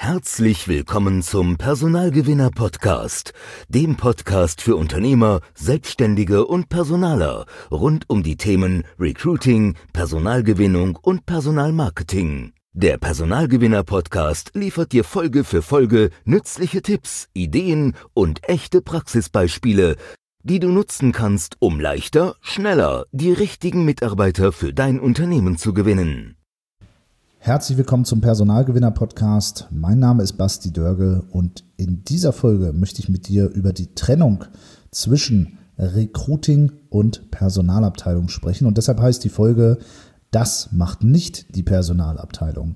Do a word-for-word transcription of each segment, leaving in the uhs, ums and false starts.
Herzlich willkommen zum Personalgewinner-Podcast, dem Podcast für Unternehmer, Selbstständige und Personaler rund um die Themen Recruiting, Personalgewinnung und Personalmarketing. Der Personalgewinner-Podcast liefert dir Folge für Folge nützliche Tipps, Ideen und echte Praxisbeispiele, die du nutzen kannst, um leichter, schneller die richtigen Mitarbeiter für dein Unternehmen zu gewinnen. Herzlich willkommen zum Personalgewinner-Podcast. Mein Name ist Basti Dörgel und in dieser Folge möchte ich mit dir über die Trennung zwischen Recruiting und Personalabteilung sprechen. Und deshalb heißt die Folge, das macht nicht die Personalabteilung.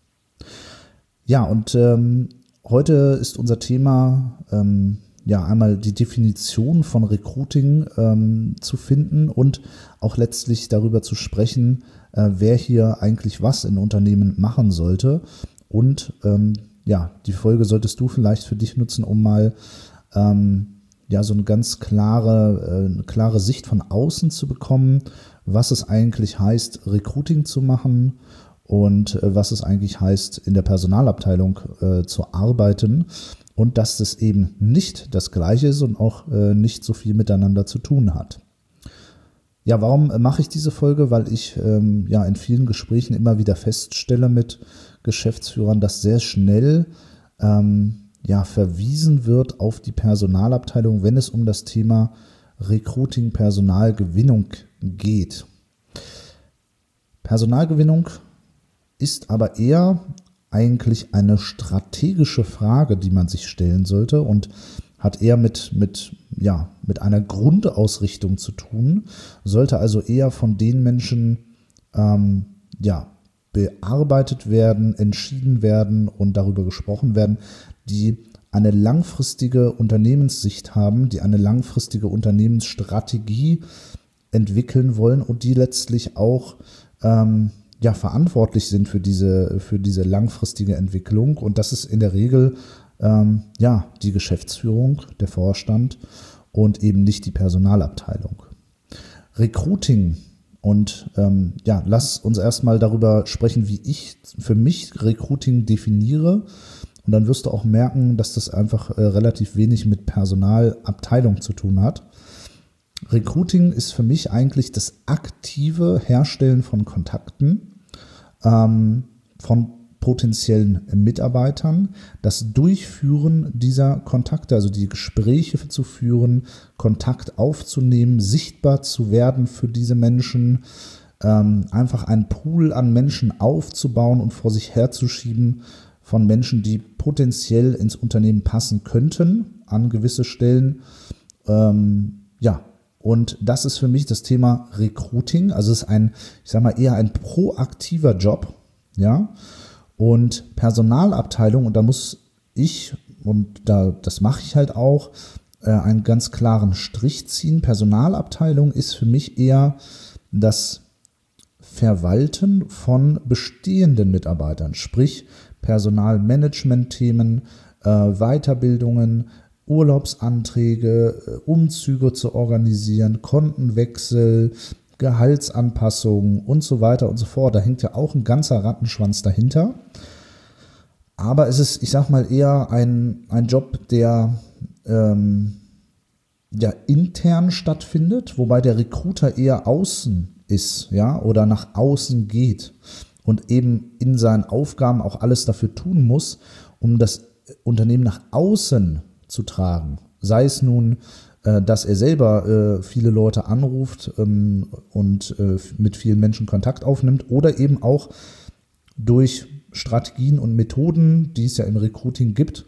Ja, und ähm, heute ist unser Thema ähm, ja einmal die Definition von Recruiting ähm, zu finden und auch letztlich darüber zu sprechen, äh, wer hier eigentlich was in Unternehmen machen sollte. Und ähm, ja, die Folge solltest du vielleicht für dich nutzen, um mal ähm, ja so eine ganz klare, äh, klare Sicht von außen zu bekommen, was es eigentlich heißt, Recruiting zu machen und äh, was es eigentlich heißt, in der Personalabteilung äh, zu arbeiten. Und dass das eben nicht das Gleiche ist und auch äh, nicht so viel miteinander zu tun hat. Ja, warum äh, mache ich diese Folge? Weil ich ähm, ja in vielen Gesprächen immer wieder feststelle mit Geschäftsführern, dass sehr schnell ähm, ja verwiesen wird auf die Personalabteilung, wenn es um das Thema Recruiting, Personalgewinnung geht. Personalgewinnung ist aber eher eigentlich eine strategische Frage, die man sich stellen sollte und hat eher mit, mit, ja, mit einer Grundausrichtung zu tun, sollte also eher von den Menschen ähm, ja, bearbeitet werden, entschieden werden und darüber gesprochen werden, die eine langfristige Unternehmenssicht haben, die eine langfristige Unternehmensstrategie entwickeln wollen und die letztlich auch ähm, ja, verantwortlich sind für diese, für diese langfristige Entwicklung. Und das ist in der Regel ähm, ja, die Geschäftsführung, der Vorstand und eben nicht die Personalabteilung. Recruiting und ähm, ja, lass uns erstmal darüber sprechen, wie ich für mich Recruiting definiere. Und dann wirst du auch merken, dass das einfach äh, relativ wenig mit Personalabteilung zu tun hat. Recruiting ist für mich eigentlich das aktive Herstellen von Kontakten, ähm, von potenziellen Mitarbeitern, das Durchführen dieser Kontakte, also die Gespräche zu führen, Kontakt aufzunehmen, sichtbar zu werden für diese Menschen, ähm, einfach einen Pool an Menschen aufzubauen und vor sich herzuschieben von Menschen, die potenziell ins Unternehmen passen könnten an gewisse Stellen. Ähm, ja, Und das ist für mich das Thema Recruiting. Also es ist ein, ich sage mal, eher ein proaktiver Job, ja. Und Personalabteilung, und da muss ich, und da, das mache ich halt auch, äh, einen ganz klaren Strich ziehen. Personalabteilung ist für mich eher das Verwalten von bestehenden Mitarbeitern, sprich Personalmanagement-Themen, äh, Weiterbildungen, Urlaubsanträge, Umzüge zu organisieren, Kontenwechsel, Gehaltsanpassungen und so weiter und so fort. Da hängt ja auch ein ganzer Rattenschwanz dahinter. Aber es ist, ich sag mal, eher ein, ein Job, der ähm, ja, intern stattfindet, wobei der Recruiter eher außen ist, ja, oder nach außen geht und eben in seinen Aufgaben auch alles dafür tun muss, um das Unternehmen nach außen zu tragen. Sei es nun, äh, dass er selber äh, viele Leute anruft ähm, und äh, mit vielen Menschen Kontakt aufnimmt oder eben auch durch Strategien und Methoden, die es ja im Recruiting gibt,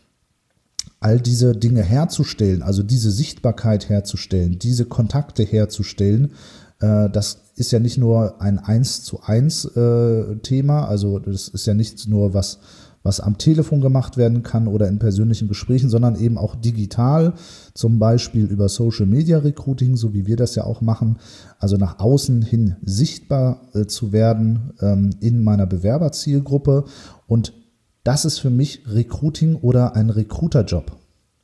all diese Dinge herzustellen, also diese Sichtbarkeit herzustellen, diese Kontakte herzustellen. Äh, das ist ja nicht nur ein eins zu eins äh, Thema, also das ist ja nicht nur was was am Telefon gemacht werden kann oder in persönlichen Gesprächen, sondern eben auch digital, zum Beispiel über Social Media Recruiting, so wie wir das ja auch machen, also nach außen hin sichtbar äh, zu werden ähm, in meiner Bewerberzielgruppe. Und das ist für mich Recruiting oder ein Recruiterjob.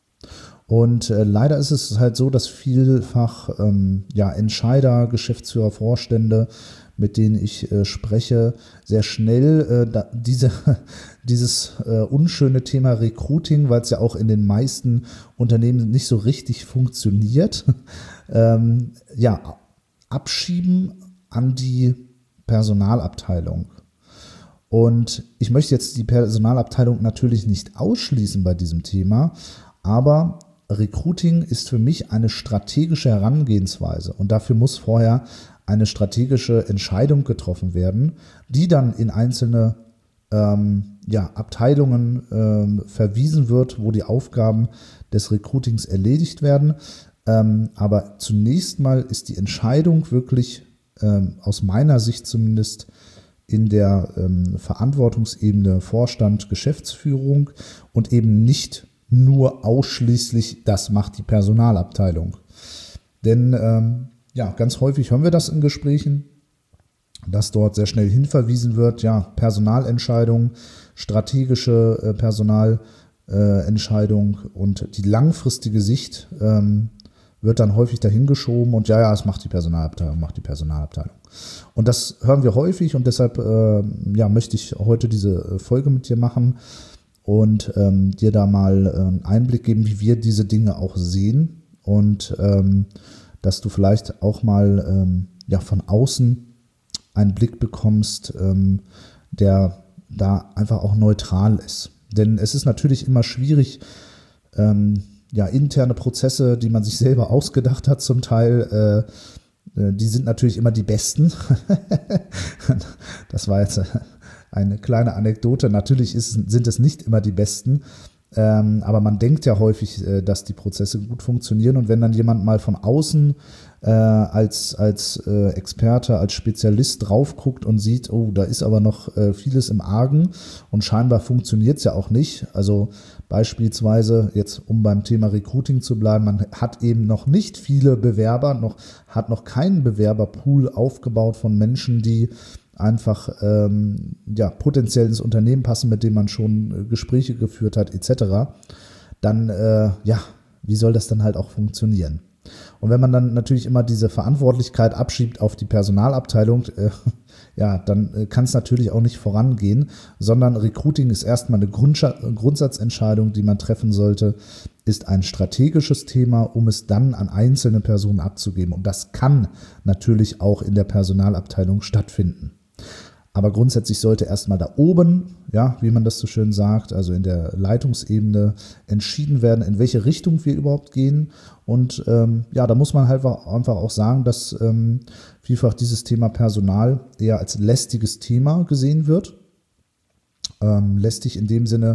Und äh, leider ist es halt so, dass vielfach ähm, ja, Entscheider, Geschäftsführer, Vorstände mit denen ich äh, spreche, sehr schnell äh, da, diese, dieses äh, unschöne Thema Recruiting, weil es ja auch in den meisten Unternehmen nicht so richtig funktioniert, ähm, ja, abschieben an die Personalabteilung. Und ich möchte jetzt die Personalabteilung natürlich nicht ausschließen bei diesem Thema, aber Recruiting ist für mich eine strategische Herangehensweise und dafür muss vorher eine strategische Entscheidung getroffen werden, die dann in einzelne ähm, ja, Abteilungen ähm, verwiesen wird, wo die Aufgaben des Recruitings erledigt werden. Ähm, aber zunächst mal ist die Entscheidung wirklich ähm, aus meiner Sicht zumindest in der ähm, Verantwortungsebene Vorstand, Geschäftsführung und eben nicht nur ausschließlich, das macht die Personalabteilung. Denn ähm, ja, ganz häufig hören wir das in Gesprächen, dass dort sehr schnell hinverwiesen wird, ja, Personalentscheidung, strategische äh, Personalentscheidung äh, und die langfristige Sicht ähm, wird dann häufig dahingeschoben und ja, ja, es macht die Personalabteilung, macht die Personalabteilung. Und das hören wir häufig und deshalb äh, ja, möchte ich heute diese Folge mit dir machen und ähm, dir da mal äh, einen Einblick geben, wie wir diese Dinge auch sehen und ähm, dass du vielleicht auch mal ähm, ja, von außen einen Blick bekommst, ähm, der da einfach auch neutral ist. Denn es ist natürlich immer schwierig, ähm, ja, interne Prozesse, die man sich selber ausgedacht hat zum Teil, äh, die sind natürlich immer die besten. Das war jetzt eine kleine Anekdote. Natürlich ist, sind es nicht immer die besten, ähm, aber man denkt ja häufig, äh, dass die Prozesse gut funktionieren und wenn dann jemand mal von außen äh, als, als äh, Experte, als Spezialist drauf guckt und sieht, oh, da ist aber noch äh, vieles im Argen und scheinbar funktioniert es ja auch nicht. Also beispielsweise, jetzt um beim Thema Recruiting zu bleiben, man hat eben noch nicht viele Bewerber, noch, hat noch keinen Bewerberpool aufgebaut von Menschen, die einfach ähm, ja, potenziell ins Unternehmen passen, mit dem man schon äh, Gespräche geführt hat, et cetera, dann, äh, ja, wie soll das dann halt auch funktionieren? Und wenn man dann natürlich immer diese Verantwortlichkeit abschiebt auf die Personalabteilung, äh, ja, dann äh, kann es natürlich auch nicht vorangehen, sondern Recruiting ist erstmal eine Grundscha- Grundsatzentscheidung, die man treffen sollte, ist ein strategisches Thema, um es dann an einzelne Personen abzugeben. Und das kann natürlich auch in der Personalabteilung stattfinden. Aber grundsätzlich sollte erstmal da oben, ja, wie man das so schön sagt, also in der Leitungsebene entschieden werden, in welche Richtung wir überhaupt gehen. Und ähm, ja, da muss man halt einfach auch sagen, dass ähm, vielfach dieses Thema Personal eher als lästiges Thema gesehen wird. Ähm, lästig in dem Sinne,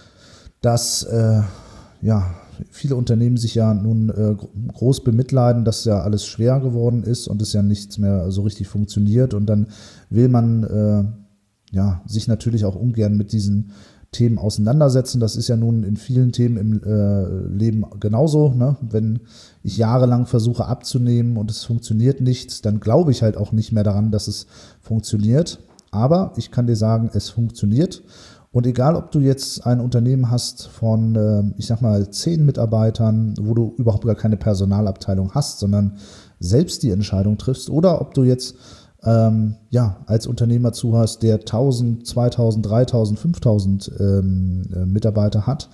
dass äh, ja, viele Unternehmen sich ja nun äh, groß bemitleiden, dass ja alles schwer geworden ist und es ja nichts mehr so richtig funktioniert und dann will man äh, ja, sich natürlich auch ungern mit diesen Themen auseinandersetzen. Das ist ja nun in vielen Themen im äh, Leben genauso, ne? Wenn ich jahrelang versuche abzunehmen und es funktioniert nicht, dann glaube ich halt auch nicht mehr daran, dass es funktioniert. Aber ich kann dir sagen, es funktioniert. Und egal, ob du jetzt ein Unternehmen hast von, äh, ich sag mal, zehn Mitarbeitern, wo du überhaupt gar keine Personalabteilung hast, sondern selbst die Entscheidung triffst, oder ob du jetzt ähm, ja als Unternehmer zuhörst, der tausend, zweitausend, dreitausend, fünftausend ähm, äh, Mitarbeiter hat.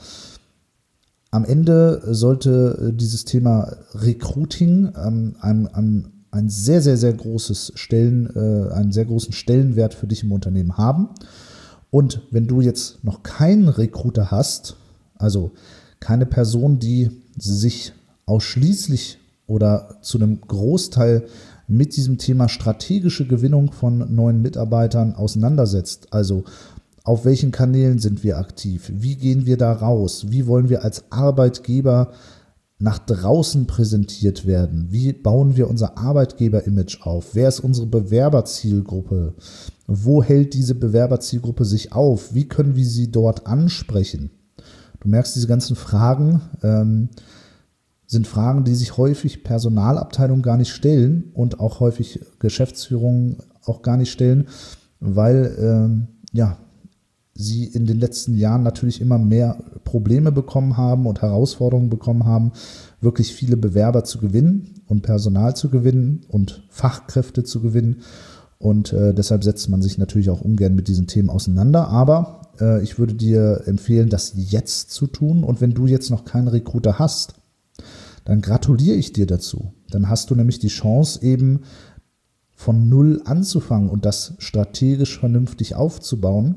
Am Ende sollte dieses Thema Recruiting ähm, ein, ein, ein sehr, sehr, sehr großes Stellen, äh, einen sehr großen Stellenwert für dich im Unternehmen haben. Und wenn du jetzt noch keinen Recruiter hast, also keine Person, die sich ausschließlich oder zu einem Großteil mit diesem Thema strategische Gewinnung von neuen Mitarbeitern auseinandersetzt, also auf welchen Kanälen sind wir aktiv, wie gehen wir da raus, wie wollen wir als Arbeitgeber nach draußen präsentiert werden, wie bauen wir unser Arbeitgeber-Image auf, wer ist unsere Bewerberzielgruppe, wo hält diese Bewerberzielgruppe sich auf, wie können wir sie dort ansprechen. Du merkst, diese ganzen Fragen ähm, sind Fragen, die sich häufig Personalabteilungen gar nicht stellen und auch häufig Geschäftsführungen auch gar nicht stellen, weil ähm, ja, sie in den letzten Jahren natürlich immer mehr Probleme bekommen haben und Herausforderungen bekommen haben, wirklich viele Bewerber zu gewinnen und Personal zu gewinnen und Fachkräfte zu gewinnen. Und äh, deshalb setzt man sich natürlich auch ungern mit diesen Themen auseinander. Aber äh, ich würde dir empfehlen, das jetzt zu tun. Und wenn du jetzt noch keinen Recruiter hast, dann gratuliere ich dir dazu. Dann hast du nämlich die Chance, eben von Null anzufangen und das strategisch vernünftig aufzubauen.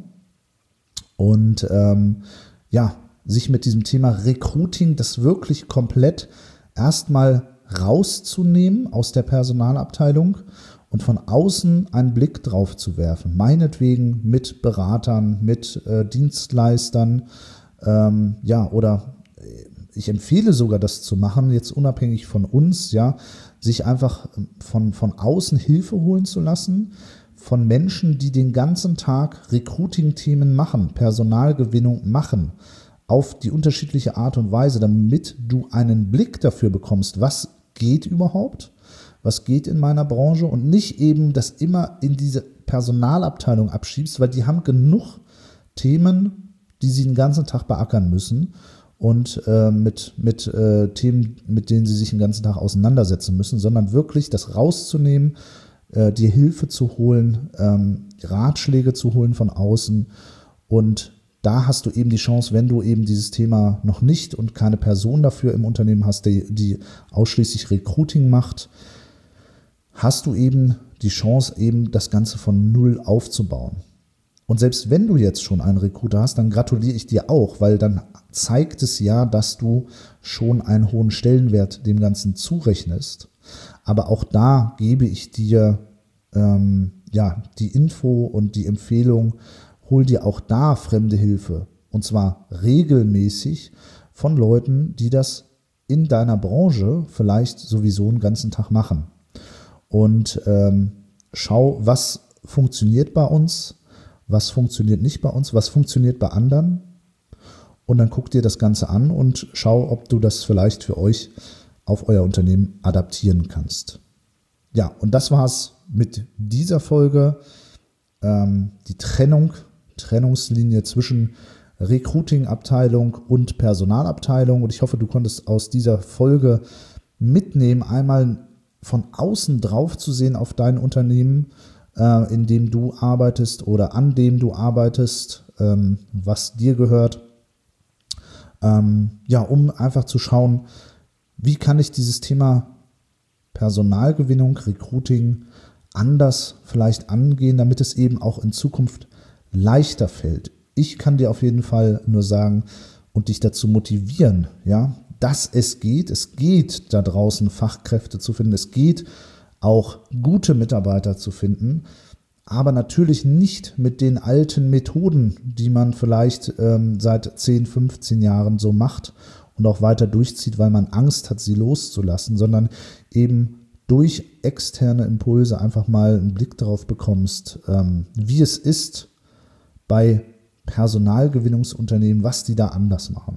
Und ähm, ja, sich mit diesem Thema Recruiting, das wirklich komplett erstmal rauszunehmen aus der Personalabteilung und von außen einen Blick drauf zu werfen. Meinetwegen mit Beratern, mit äh, Dienstleistern, ähm, ja, oder ich empfehle sogar, das zu machen, jetzt unabhängig von uns, ja, sich einfach von, von außen Hilfe holen zu lassen, von Menschen, die den ganzen Tag Recruiting-Themen machen, Personalgewinnung machen, auf die unterschiedliche Art und Weise, damit du einen Blick dafür bekommst, was geht überhaupt, was geht in meiner Branche und nicht eben das immer in diese Personalabteilung abschiebst, weil die haben genug Themen, die sie den ganzen Tag beackern müssen und äh, mit, mit äh, Themen, mit denen sie sich den ganzen Tag auseinandersetzen müssen, sondern wirklich das rauszunehmen, äh, dir Hilfe zu holen, ähm, Ratschläge zu holen von außen. Und da hast du eben die Chance, wenn du eben dieses Thema noch nicht und keine Person dafür im Unternehmen hast, die, die ausschließlich Recruiting macht, hast du eben die Chance, eben das Ganze von Null aufzubauen. Und selbst wenn du jetzt schon einen Recruiter hast, dann gratuliere ich dir auch, weil dann zeigt es ja, dass du schon einen hohen Stellenwert dem Ganzen zurechnest. Aber auch da gebe ich dir ähm, ja die Info und die Empfehlung, hol dir auch da fremde Hilfe. Und zwar regelmäßig von Leuten, die das in deiner Branche vielleicht sowieso einen ganzen Tag machen. Und ähm, schau, was funktioniert bei uns, was funktioniert nicht bei uns, was funktioniert bei anderen. Und dann guck dir das Ganze an und schau, ob du das vielleicht für euch auf euer Unternehmen adaptieren kannst. Ja, und das war's mit dieser Folge. Ähm, die Trennung, Trennungslinie zwischen Recruiting-Abteilung und Personalabteilung. Und ich hoffe, du konntest aus dieser Folge mitnehmen, einmal von außen drauf zu sehen auf dein Unternehmen, äh, in dem du arbeitest oder an dem du arbeitest, ähm, was dir gehört. Ähm, ja, um einfach zu schauen, wie kann ich dieses Thema Personalgewinnung, Recruiting anders vielleicht angehen, damit es eben auch in Zukunft leichter fällt. Ich kann dir auf jeden Fall nur sagen und dich dazu motivieren, ja, dass es geht. Es geht, da draußen Fachkräfte zu finden. Es geht auch gute Mitarbeiter zu finden, aber natürlich nicht mit den alten Methoden, die man vielleicht ähm, seit zehn, fünfzehn Jahren so macht und auch weiter durchzieht, weil man Angst hat, sie loszulassen, sondern eben durch externe Impulse einfach mal einen Blick darauf bekommst, ähm, wie es ist bei Personalgewinnungsunternehmen, was die da anders machen.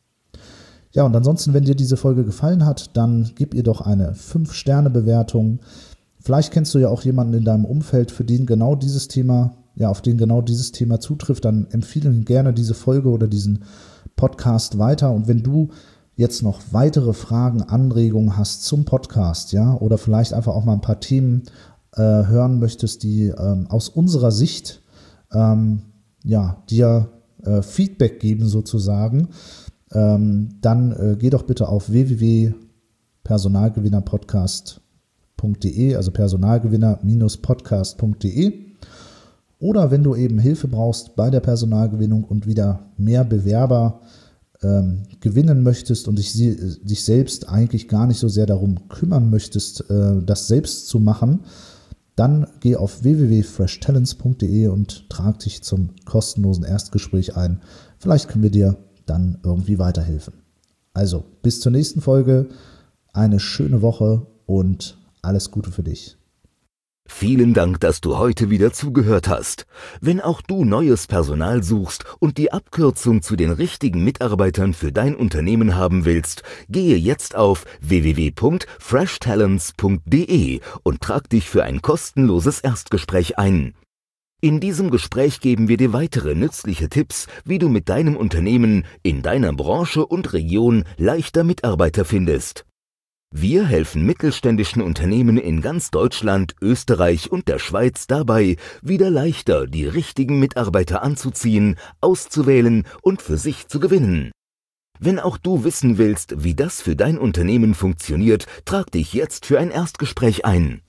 Ja, und ansonsten, wenn dir diese Folge gefallen hat, dann gib ihr doch eine fünf Sterne Bewertung. Vielleicht kennst du ja auch jemanden in deinem Umfeld, für den genau dieses Thema, ja, auf den genau dieses Thema zutrifft, dann empfehle ihm gerne diese Folge oder diesen Podcast weiter. Und wenn du jetzt noch weitere Fragen, Anregungen hast zum Podcast, ja, oder vielleicht einfach auch mal ein paar Themen äh, hören möchtest, die ähm, aus unserer Sicht ähm, ja, dir äh, Feedback geben sozusagen, ähm, dann äh, geh doch bitte auf w w w punkt personalgewinnerpodcast punkt d e, also personalgewinner podcast punkt d e. Oder wenn du eben Hilfe brauchst bei der Personalgewinnung und wieder mehr Bewerber ähm, gewinnen möchtest und dich, dich selbst eigentlich gar nicht so sehr darum kümmern möchtest, äh, das selbst zu machen, dann geh auf w w w punkt fresh talents punkt d e und trag dich zum kostenlosen Erstgespräch ein. Vielleicht können wir dir dann irgendwie weiterhelfen. Also, bis zur nächsten Folge, eine schöne Woche und alles Gute für dich. Vielen Dank, dass du heute wieder zugehört hast. Wenn auch du neues Personal suchst und die Abkürzung zu den richtigen Mitarbeitern für dein Unternehmen haben willst, gehe jetzt auf w w w punkt fresh talents punkt d e und trag dich für ein kostenloses Erstgespräch ein. In diesem Gespräch geben wir dir weitere nützliche Tipps, wie du mit deinem Unternehmen in deiner Branche und Region leichter Mitarbeiter findest. Wir helfen mittelständischen Unternehmen in ganz Deutschland, Österreich und der Schweiz dabei, wieder leichter die richtigen Mitarbeiter anzuziehen, auszuwählen und für sich zu gewinnen. Wenn auch du wissen willst, wie das für dein Unternehmen funktioniert, trag dich jetzt für ein Erstgespräch ein.